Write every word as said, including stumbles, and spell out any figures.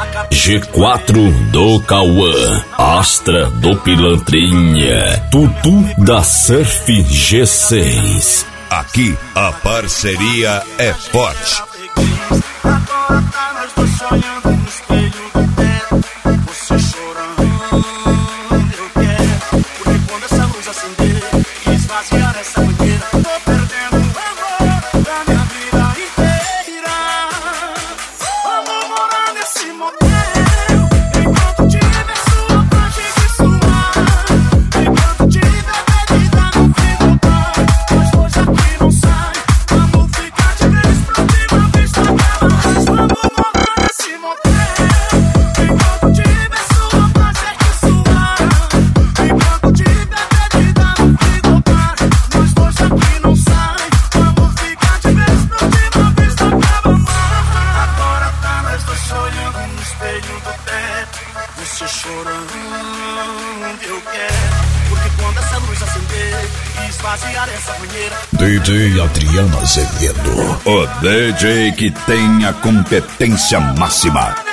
G quatro do Cauã, Astra do Pilantrinha, Tutu da Surf G seis. Aqui a parceria é forte. Agora tá nós dois sonhando no espelho do teto. Você chorando, eu quero. Porque quando essa luz acender e esvaziar essa banheira, tô perdendo o amor da minha vida inteira. Vamos morar nesse motel, enquanto tiver sua parte de suar, enquanto tiver bebida no fim do bar. Nós dois aqui não sai, vamos ficar de vez pra última vista. Vamos morar nesse motel, enquanto tiver sua parte de suar, enquanto tiver bebida no fim do bar. Nós dois aqui não sai, vamos ficar de vez pra última vista. Agora tá nós dois olhando no espelho do teto. Você chorando, eu quero. Porque quando essa luz acender e esvaziar essa banheira, D J Adriano Azevedo, O D J que tem a competência máxima.